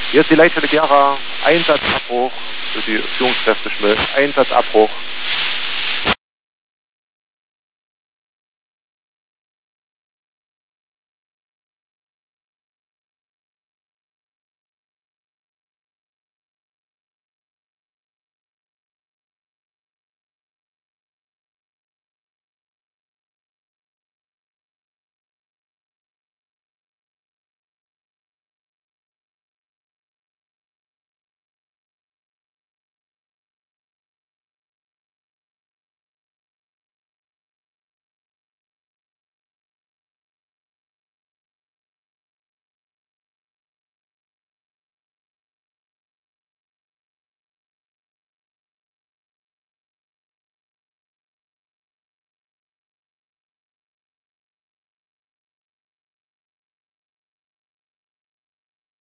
Hier ist die Leitstelle Gera. Einsatzabbruch für die Führungskräfte Schmidt. Einsatzabbruch.